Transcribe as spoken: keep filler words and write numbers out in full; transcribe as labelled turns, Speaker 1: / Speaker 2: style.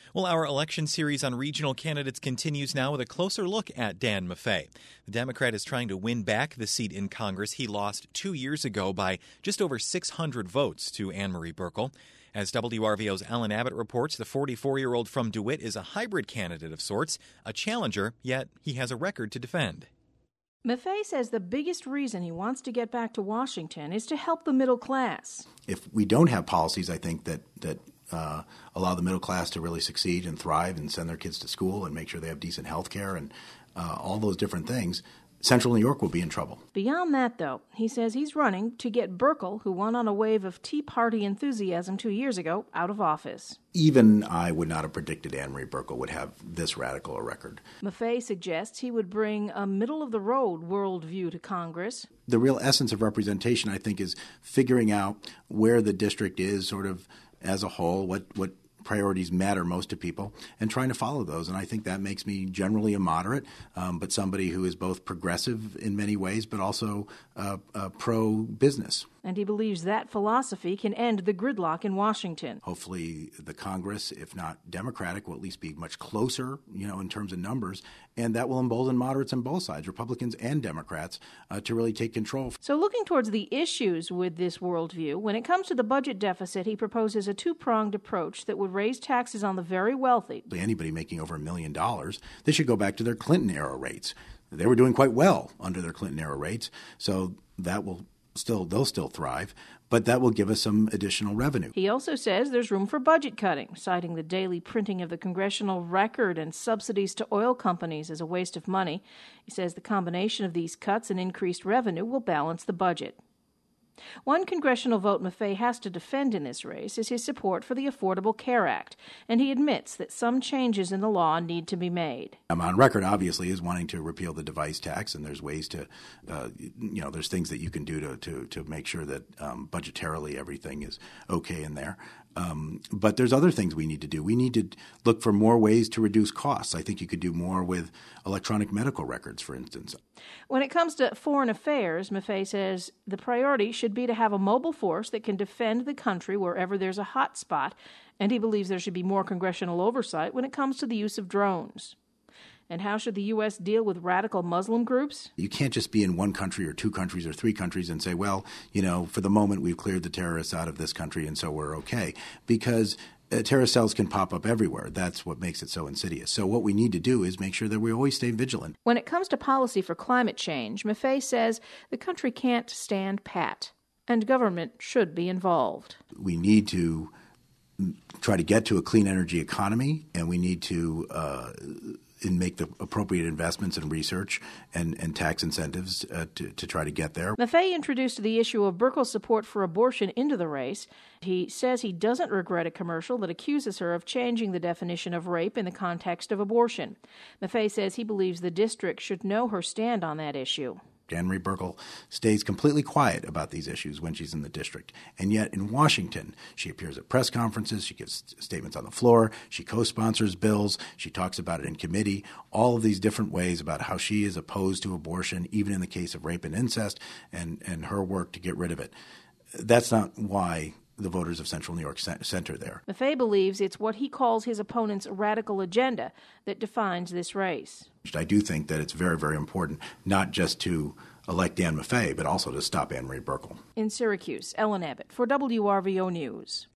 Speaker 1: Well, our election series on regional candidates continues now with a closer look at Dan Maffei. The Democrat is trying to win back the seat in Congress he lost two years ago by just over six hundred votes to Ann Marie Buerkle. As W R V O's Ellen Abbott reports, the forty-four-year-old from DeWitt is a hybrid candidate of sorts, a challenger, yet he has a record to defend.
Speaker 2: Maffei says the biggest reason he wants to get back to Washington is to help the middle class.
Speaker 3: If we don't have policies, I think, that, that uh, allow the middle class to really succeed and thrive and send their kids to school and make sure they have decent health care and uh, all those different things, Central New York will be in trouble.
Speaker 2: Beyond that, though, he says he's running to get Buerkle, who won on a wave of Tea Party enthusiasm two years ago, out of office.
Speaker 3: Even I would not have predicted Ann Marie Buerkle would have this radical a record.
Speaker 2: Maffei suggests he would bring a middle-of-the-road worldview to Congress.
Speaker 3: The real essence of representation, I think, is figuring out where the district is sort of as a whole, what, what priorities matter most to people, and trying to follow those. And I think that makes me generally a moderate, um, but somebody who is both progressive in many ways, but also uh, uh, pro-business.
Speaker 2: And he believes that philosophy can end the gridlock in Washington.
Speaker 3: Hopefully the Congress, if not Democratic, will at least be much closer, you know, in terms of numbers, and that will embolden moderates on both sides, Republicans and Democrats, uh, to really take control.
Speaker 2: So looking towards the issues with this worldview, when it comes to the budget deficit, he proposes a two-pronged approach that would raise taxes on the very wealthy.
Speaker 3: Anybody making over a million dollars, they should go back to their Clinton-era rates. They were doing quite well under their Clinton-era rates, so that will Still, they'll still thrive, but that will give us some additional revenue.
Speaker 2: He also says there's room for budget cutting, citing the daily printing of the Congressional Record and subsidies to oil companies as a waste of money. He says the combination of these cuts and increased revenue will balance the budget. One congressional vote Maffei has to defend in this race is his support for the Affordable Care Act, and he admits that some changes in the law need to be made.
Speaker 3: I'm on record, obviously, as wanting to repeal the device tax, and there's ways to, uh, you know, there's things that you can do to to, to make sure that um, budgetarily everything is okay in there. Um, but there's other things we need to do. We need to look for more ways to reduce costs. I think you could do more with electronic medical records, for instance.
Speaker 2: When it comes to foreign affairs, Maffei says the priority should be to have a mobile force that can defend the country wherever there's a hot spot, and he believes there should be more congressional oversight when it comes to the use of drones. And how should the U S deal with radical Muslim groups?
Speaker 3: You can't just be in one country or two countries or three countries and say, well, you know, for the moment we've cleared the terrorists out of this country and so we're okay. Because uh, terrorist cells can pop up everywhere. That's what makes it so insidious. So what we need to do is make sure that we always stay vigilant.
Speaker 2: When it comes to policy for climate change, Maffei says the country can't stand pat, and government should be involved.
Speaker 3: We need to try to get to a clean energy economy, and we need to uh, and make the appropriate investments in research and, and tax incentives uh, to, to try to get there.
Speaker 2: Maffei introduced the issue of Buerkle's support for abortion into the race. He says he doesn't regret a commercial that accuses her of changing the definition of rape in the context of abortion. Maffei says he believes the district should know her stand on that issue.
Speaker 3: Ann Marie Buerkle stays completely quiet about these issues when she's in the district. And yet in Washington, she appears at press conferences, she gives statements on the floor, she co-sponsors bills, she talks about it in committee, all of these different ways about how she is opposed to abortion, even in the case of rape and incest, and, and her work to get rid of it. That's not why the voters of Central New York center there.
Speaker 2: Maffei believes it's what he calls his opponent's radical agenda that defines this race.
Speaker 3: I do think that it's very, very important not just to elect Dan Maffei, but also to stop Ann Marie Buerkle.
Speaker 2: In Syracuse, Ellen Abbott for W R V O News.